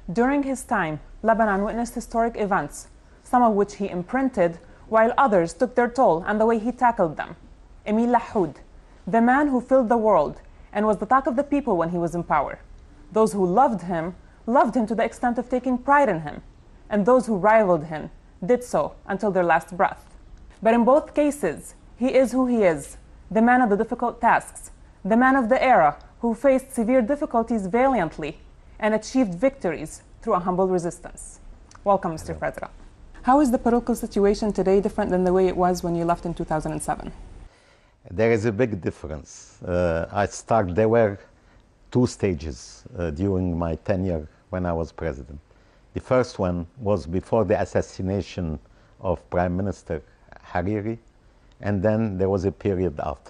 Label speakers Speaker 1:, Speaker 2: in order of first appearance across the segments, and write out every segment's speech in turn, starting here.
Speaker 1: During his time, Lebanon witnessed historic events, some of which he imprinted, while others took their toll and the way he tackled them. Emile Lahoud, the man who filled the world and was the talk of the people when he was in power. Those who loved him to the extent of taking pride in him, and those who rivaled him did so until their last breath. But in both cases, he is who he is, the man of the difficult tasks, the man of the era who faced severe difficulties valiantly and achieved victories through a humble resistance. Welcome, Mr. President. How is the political situation today different than the way it was when you left in 2007?
Speaker 2: There is a big difference. There were two stages during my tenure when I was president. The first one was before the assassination of Prime Minister Hariri, and then there was a period after.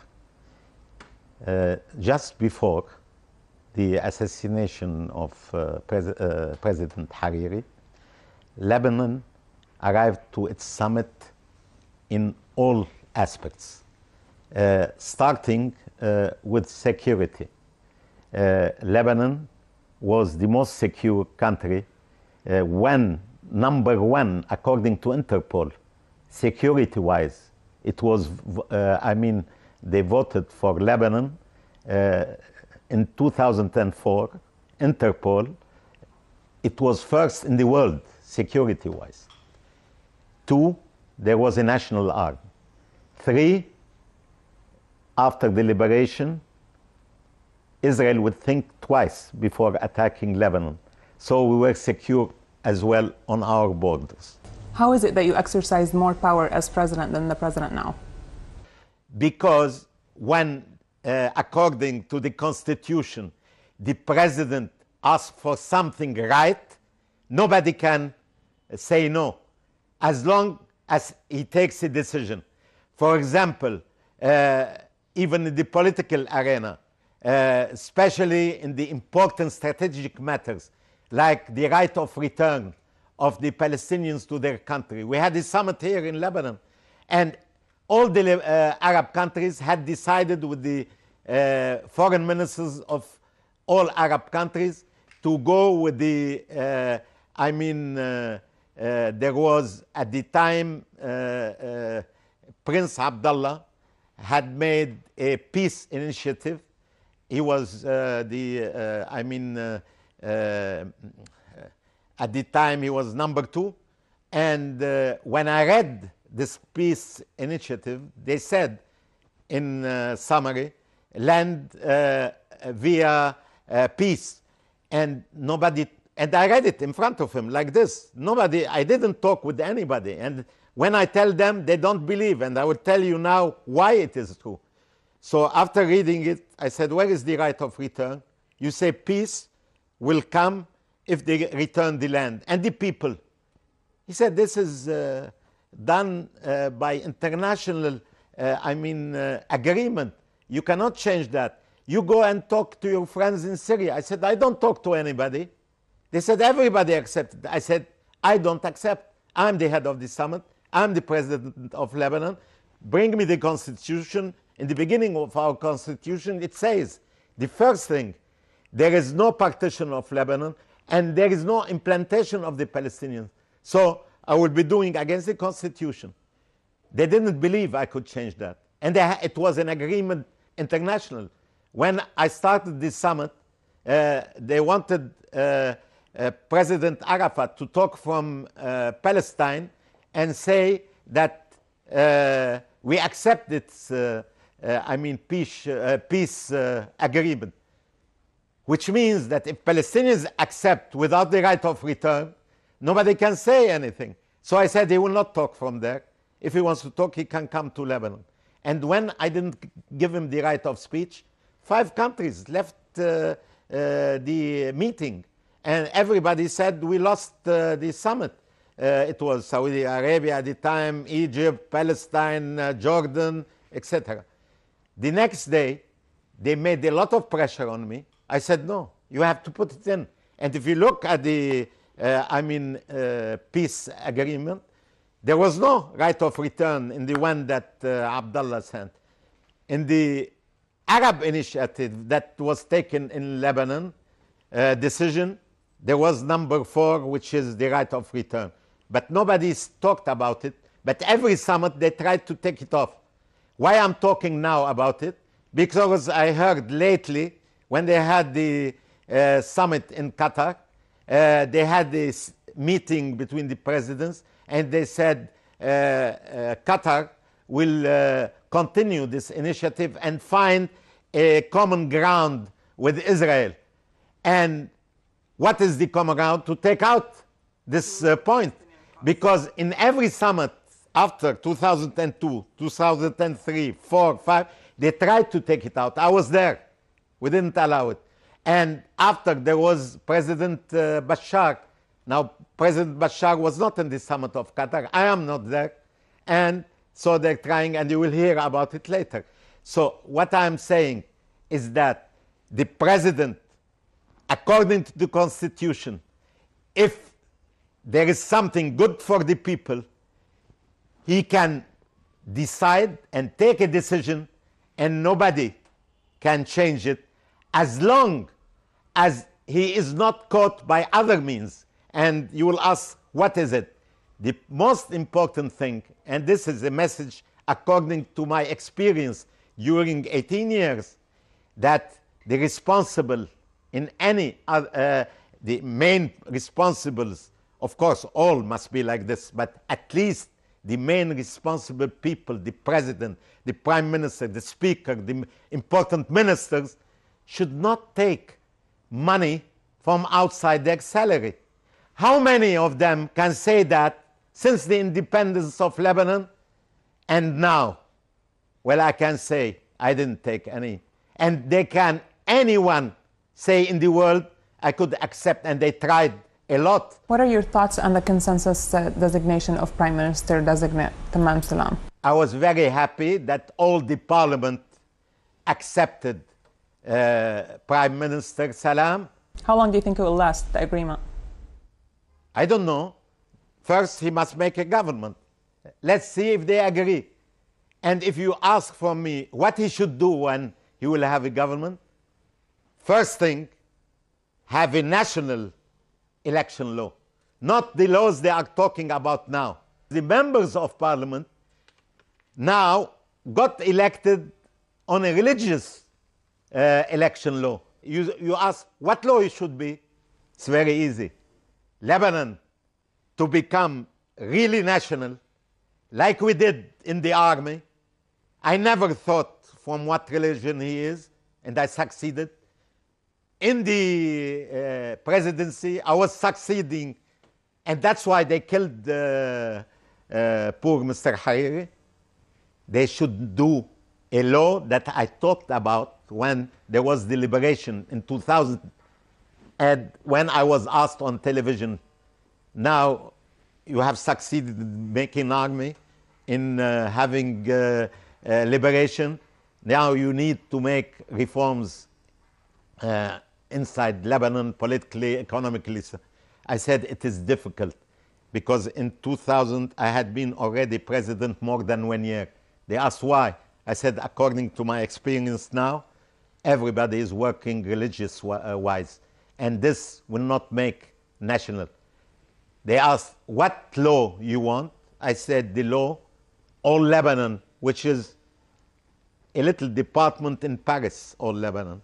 Speaker 2: Just before the assassination of President Hariri, Lebanon arrived to its summit in all aspects, starting with security. Lebanon was the most secure country when number one, according to Interpol, security-wise. It was, they voted for Lebanon in 2004, Interpol. It was first in the world, security-wise. 2, there was a national army. 3, after the liberation, Israel would think twice before attacking Lebanon. So we were secure as well on our borders.
Speaker 1: How is it that you exercised more power as president than the president now?
Speaker 2: Because when, according to the Constitution, the president asks for something right, nobody can say no, as long as he takes a decision. For example, even in the political arena, especially in the important strategic matters, like the right of return of the Palestinians to their country. We had a summit here in Lebanon, and all the Arab countries had decided with the foreign ministers of all Arab countries to go with the, there was at the time, Prince Abdullah had made a peace initiative. He was at the time he was number 2. And when I read this peace initiative, they said in summary, land via peace. And nobody, and I read it in front of him like this. I didn't talk with anybody. And when I tell them, they don't believe. And I will tell you now why it is true. So after reading it, I said, where is the right of return? You say peace will come if they return the land and the people. He said, this is done by international, agreement. You cannot change that. You go and talk to your friends in Syria. I said, I don't talk to anybody. They said, everybody accepted. I said, I don't accept. I'm the head of the summit. I'm the president of Lebanon. Bring me the constitution. In the beginning of our constitution, it says, the first thing, there is no partition of Lebanon, and there is no implantation of the Palestinians. So I will be doing against the constitution. They didn't believe I could change that. And it was an agreement international. When I started this summit, they wanted President Arafat to talk from Palestine and say that we accept its peace agreement. Which means that if Palestinians accept without the right of return, nobody can say anything. So I said he will not talk from there. If he wants to talk, he can come to Lebanon. And when I didn't give him the right of speech, 5 countries left the meeting. And everybody said we lost the summit. It was Saudi Arabia at the time, Egypt, Palestine, Jordan, etc. The next day, they made a lot of pressure on me. I said, no, you have to put it in. And if you look at the peace agreement, there was no right of return in the one that Abdullah sent. In the Arab initiative that was taken in Lebanon, decision, there was number 4, which is the right of return. But nobody's talked about it. But every summit, they tried to take it off. Why I'm talking now about it? Because I heard lately, when they had the summit in Qatar, they had this meeting between the presidents, and they said Qatar will continue this initiative and find a common ground with Israel. And what is the common ground? To take out this point. Because in every summit after 2002, 2003, 4, 5, they tried to take it out. I was there. We didn't allow it. And after there was President Bashar. Now, President Bashar was not in the summit of Qatar. I am not there. And so they're trying, and you will hear about it later. So what I'm saying is that the president, according to the Constitution, if there is something good for the people, he can decide and take a decision, and nobody can change it as long as he is not caught by other means. And you will ask, what is it? The most important thing, and this is a message according to my experience during 18 years, that the responsible in any the main responsibles, of course all must be like this, but at least the main responsible people, the president, the prime minister, the speaker, the important ministers, should not take money from outside their salary. How many of them can say that since the independence of Lebanon and now? Well, I can say I didn't take any. And they can, anyone say in the world, I could accept, and they tried a lot.
Speaker 1: What are your thoughts on the consensus designation of Prime Minister designate Tamam Salam?
Speaker 2: I was very happy that all the parliament accepted Prime Minister Salam.
Speaker 1: How long do you think it will last, the agreement?
Speaker 2: I don't know. First, he must make a government. Let's see if they agree. And if you ask from me what he should do when he will have a government, first thing, have a national election law, not the laws they are talking about now. The members of parliament now got elected on a religious election law. You ask what law it should be? It's very easy. Lebanon to become really national, like we did in the army. I never thought from what religion he is, and I succeeded. In the presidency, I was succeeding, and that's why they killed poor Mr. Hariri. They should do a law that I talked about when there was deliberation in 2000, and when I was asked on television, now you have succeeded in making army, in having liberation, now you need to make reforms inside Lebanon, politically, economically. I said it is difficult because in 2000 I had been already president more than 1 year. They asked why. I said, according to my experience now, everybody is working religious-wise, and this will not make national. They asked, what law you want? I said, the law, all Lebanon, which is a little department in Paris, all Lebanon.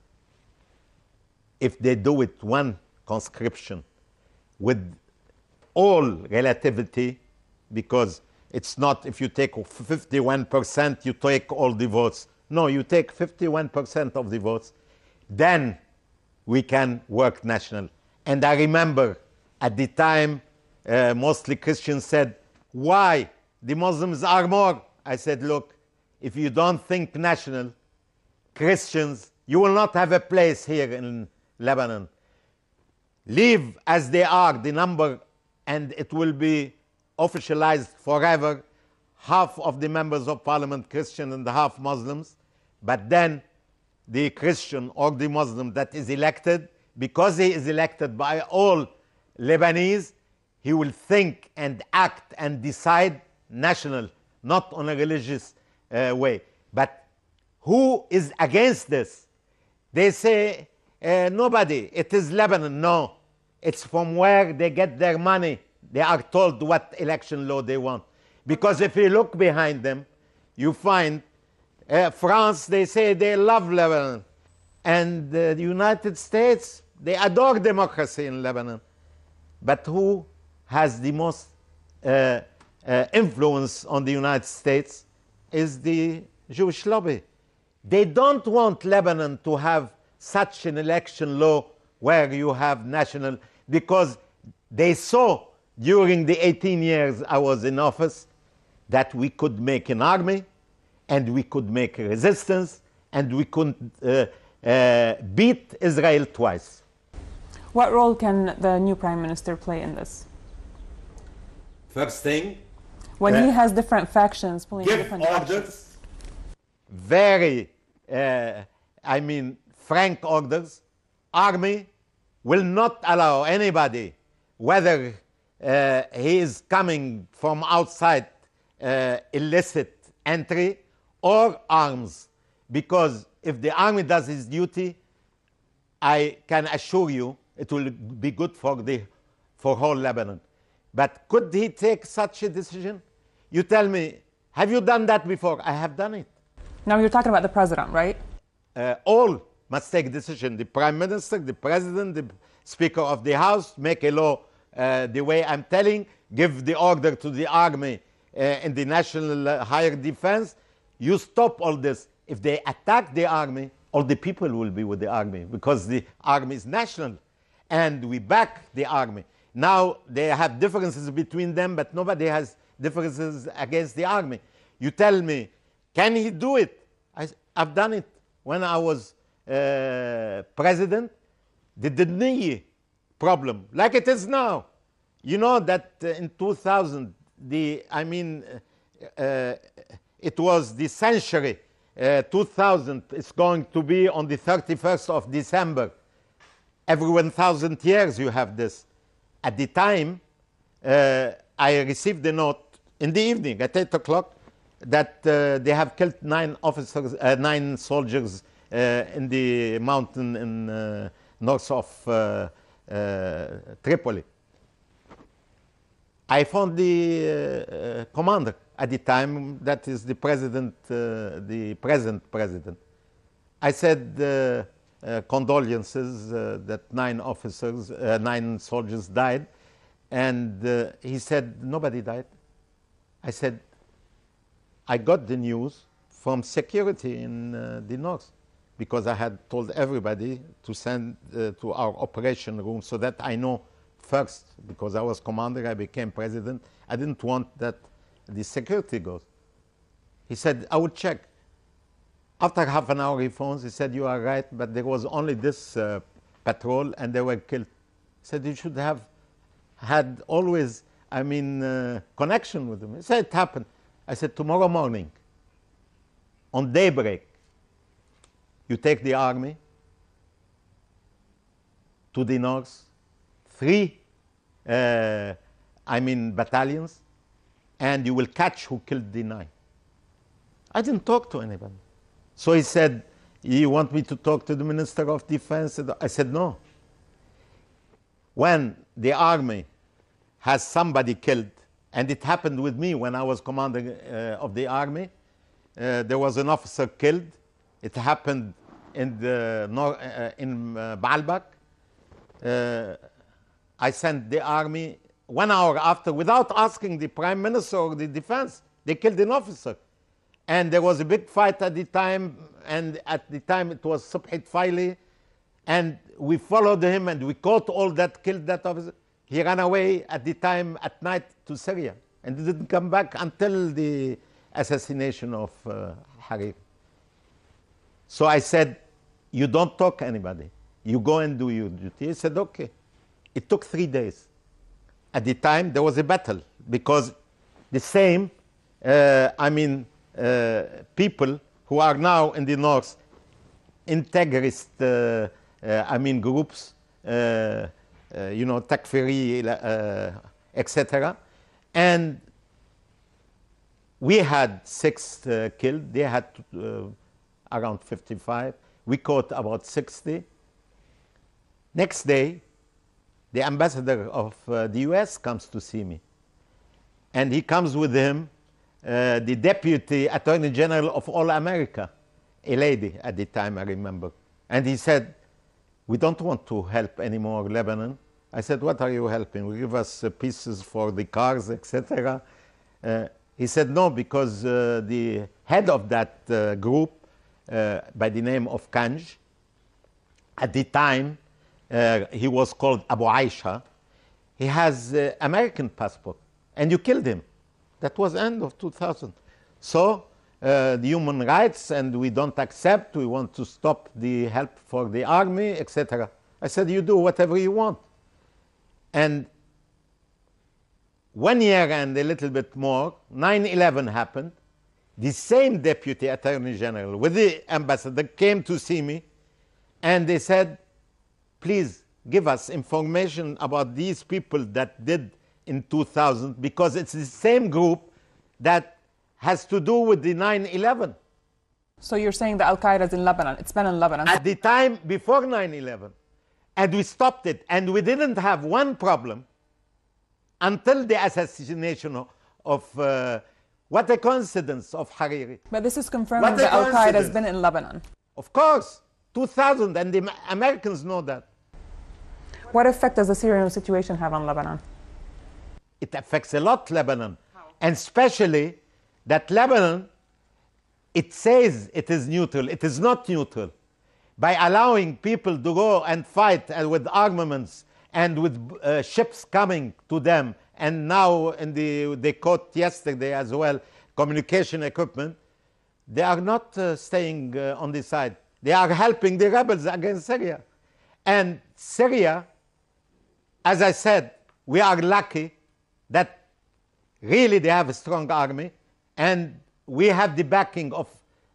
Speaker 2: If they do it one conscription with all relativity, because it's not if you take 51%, you take all the votes. No, you take 51% of the votes, then we can work national. And I remember at the time, mostly Christians said, why? The Muslims are more. I said, look, if you don't think national, Christians, you will not have a place here in Lebanon. Leave as they are, the number, and it will be officialized forever. Half of the members of parliament Christian and half Muslims. But then the Christian or the Muslim that is elected, because he is elected by all Lebanese, he will think and act and decide national, not on a religious way. But who is against this? They say, nobody, it is Lebanon. No, It's from where they get their money. They are told what election law they want. Because if you look behind them, you find France, they say they love Lebanon. And the United States, they adore democracy in Lebanon. But who has the most influence on the United States is the Jewish lobby. They don't want Lebanon to have such an election law where you have national, because they saw during the 18 years I was in office that we could make an army and we could make a resistance and we could beat Israel twice.
Speaker 1: What role can the new prime minister play in this?
Speaker 2: First thing,
Speaker 1: when he has different factions pulling
Speaker 2: give
Speaker 1: different
Speaker 2: orders,
Speaker 1: directions.
Speaker 2: very, frank orders. Army will not allow anybody, whether he is coming from outside illicit entry or arms, because if the army does its duty, I can assure you it will be good for whole Lebanon. But could he take such a decision? You tell me, have you done that before? I have done it.
Speaker 1: Now you're talking about the president, right?
Speaker 2: All must take decision. The prime minister, the president, the speaker of the house, make a law the way I'm telling, give the order to the army in the national higher defense. You stop all this. If they attack the army, all the people will be with the army, because the army is national and we back the army. Now they have differences between them, but nobody has differences against the army. You tell me, can he do it? I've done it. When I was president, the Dni problem, like it is now. You know that in 2000, it was the century. 2000 is going to be on the 31st of December. Every 1,000 years you have this. At the time, I received a note in the evening at 8 o'clock that they have killed 9 soldiers in the mountain in north of Tripoli. I found the commander at the time, that is the president, the present president. I said, condolences that 9 soldiers died. And he said, nobody died. I said, I got the news from security in the north, because I had told everybody to send to our operation room so that I know first, because I was commander, I became president. I didn't want that the security goes. He said, I would check. After half an hour he phones, he said, you are right, but there was only this patrol and they were killed. He said, you should have had always, connection with them. He said, it happened. I said, tomorrow morning, on daybreak, you take the army to the north, 3 battalions, and you will catch who killed the 9. I didn't talk to anybody. So he said, you want me to talk to the Minister of Defense? I said, no. When the army has somebody killed, and it happened with me when I was commander of the army, there was an officer killed. It happened in Baalbek. I sent the army 1 hour after, without asking the prime minister or the defense. They killed an officer. And there was a big fight at the time, and at the time it was Subhi Tfaili, and we followed him and we caught all that killed that officer. He ran away at the time at night to Syria, and he didn't come back until the assassination of Hariri. So I said, you don't talk to anybody. You go and do your duty. He said, okay. It took 3 days. At the time, there was a battle, because the same, people who are now in the north, integrist, groups, Takfiri, etc. And we had 6 killed. They had around 55. We caught about 60. Next day, the ambassador of the US comes to see me. And he comes with him the Deputy Attorney General of All America, a lady at the time, I remember. And he said, we don't want to help anymore Lebanon. I said, what are you helping? Will you give us pieces for the cars, etc.? He said, no, because the head of that group, by the name of Kanj, at the time, he was called Abu Aisha. He has American passport, and you killed him. That was end of 2000. So the human rights, and we don't accept, we want to stop the help for the army, etc. I said, you do whatever you want. And 1 year and a little bit more, 9/11 happened. The same Deputy Attorney General with the ambassador came to see me, and they said, please give us information about these people that did in 2000, because it's the same group that has to do with the 9/11.
Speaker 1: So you're saying that Al-Qaeda is in Lebanon. It's been in Lebanon.
Speaker 2: At the time before 9/11. And we stopped it. And we didn't have one problem until the assassination of what a coincidence, of Hariri.
Speaker 1: But this is confirming that Al-Qaeda has been in Lebanon.
Speaker 2: Of course, 2000, and the Americans know that.
Speaker 1: What effect does the Syrian situation have on Lebanon?
Speaker 2: It affects a lot Lebanon. And especially that Lebanon, it says it is neutral. It is not neutral. By allowing people to go and fight with armaments and with ships coming to them, and now they caught yesterday as well communication equipment, they are not staying on the side. They are helping the rebels against Syria. And Syria, as I said, we are lucky that really they have a strong army, and we have the backing of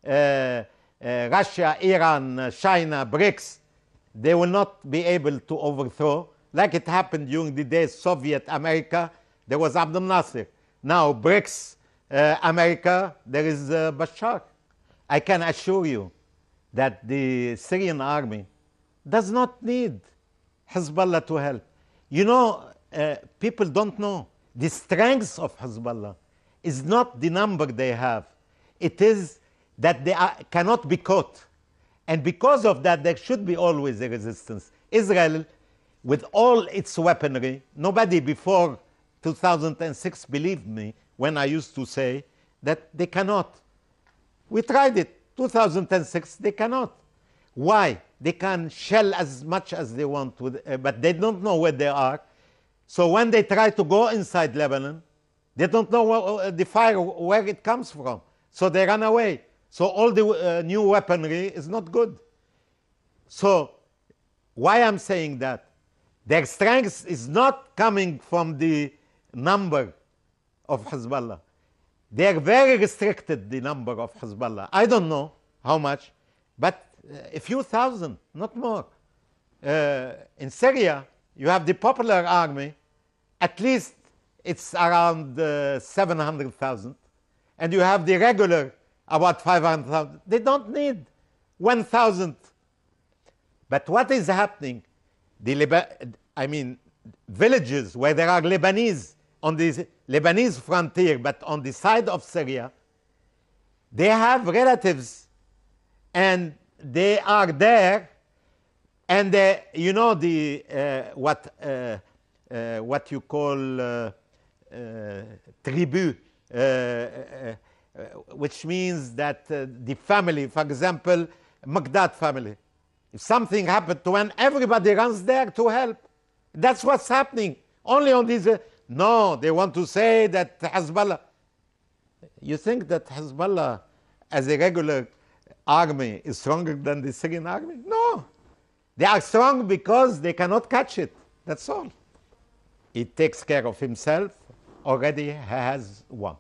Speaker 2: Russia, Iran, China, BRICS. They will not be able to overthrow, like it happened during the days Soviet America. There was Abdel Nasser. Now BRICS America, there is Bashar. I can assure you that the Syrian army does not need Hezbollah to help. You know, people don't know. The strength of Hezbollah is not the number they have. It is that they cannot be caught. And because of that, there should be always a resistance. Israel, with all its weaponry, nobody before 2006 believed me when I used to say that they cannot. We tried it. 2006, they cannot. Why? They can shell as much as they want, but they don't know where they are. So when they try to go inside Lebanon, they don't know the fire, where it comes from. So they run away. So all the new weaponry is not good. So why I'm saying that? Their strength is not coming from the number of Hezbollah. They are very restricted, the number of Hezbollah. I don't know how much, but a few thousand, not more. In Syria, you have the Popular Army, at least it's around 700,000. And you have the regular, about 500,000. They don't need 1,000. But what is happening? Villages where there are Lebanese on the Lebanese frontier, but on the side of Syria, they have relatives, and they are there, and you know what you call tribu, which means that the family, for example, Maghdad family, if something happened to one, everybody runs there to help. That's what's happening. Only on these. No, they want to say that Hezbollah. You think that Hezbollah, as a regular army, is stronger than the Syrian army? No. They are strong because they cannot catch it. That's all. He takes care of himself. Already has won.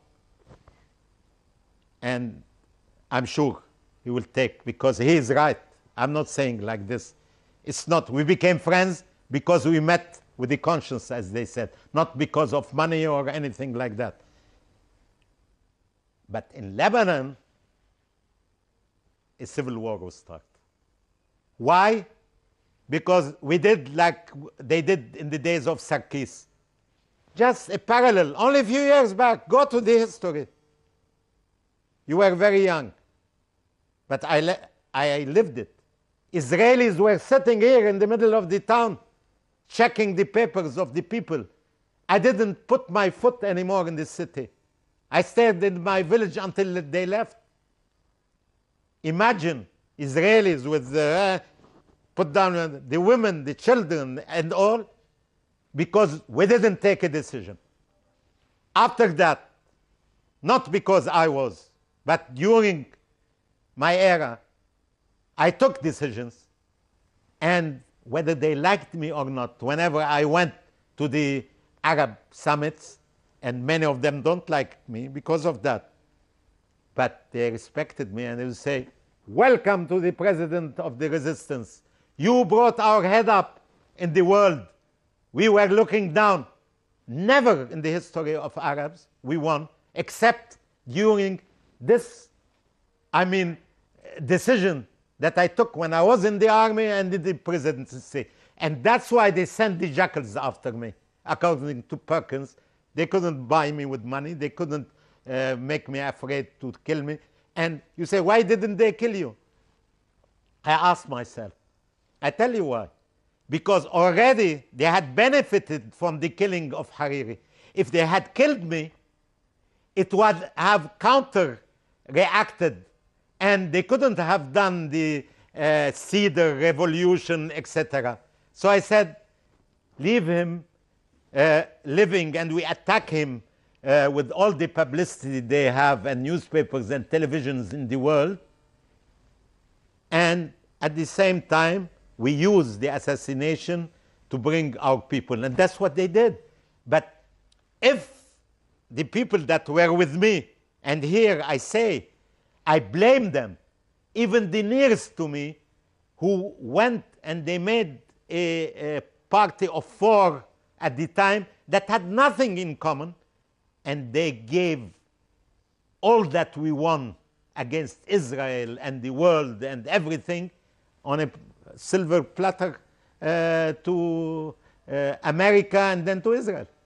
Speaker 2: And I'm sure he will take, because he is right. I'm not saying like this. It's not. We became friends because we met with the conscience, as they said, not because of money or anything like that. But in Lebanon, a civil war will start. Why? because we did like they did in the days of Sarkis. Just a parallel, only a few years back. Go to the history. You were very young, but I lived it. Israelis were sitting here in the middle of the town, checking the papers of the people. I didn't put my foot anymore in the city. I stayed in my village until they left. Imagine Israelis with put down the women, the children, and all, because we didn't take a decision. After that, not because I was, but during my era, I took decisions, and whether they liked me or not, whenever I went to the Arab summits, and many of them don't like me because of that, but they respected me, and they would say, welcome to the president of the resistance. You brought our head up in the world. We were looking down. Never in the history of Arabs we won, except during this, decision that I took when I was in the army and in the presidency. And that's why they sent the jackals after me. According to Perkins, they couldn't buy me with money. They couldn't make me afraid to kill me. And you say, why didn't they kill you? I asked myself. I tell you why. Because already they had benefited from the killing of Hariri. If they had killed me, it would have counter-reacted, and they couldn't have done the Cedar Revolution, etc. So I said, leave him living, and we attack him with all the publicity they have, and newspapers and televisions in the world. And at the same time, we use the assassination to bring our people. And that's what they did. But if the people that were with me, and here I say, I blame them, even the nearest to me, who went and they made a party of 4 at the time that had nothing in common, and they gave all that we won against Israel and the world and everything on a silver platter to America and then to Israel.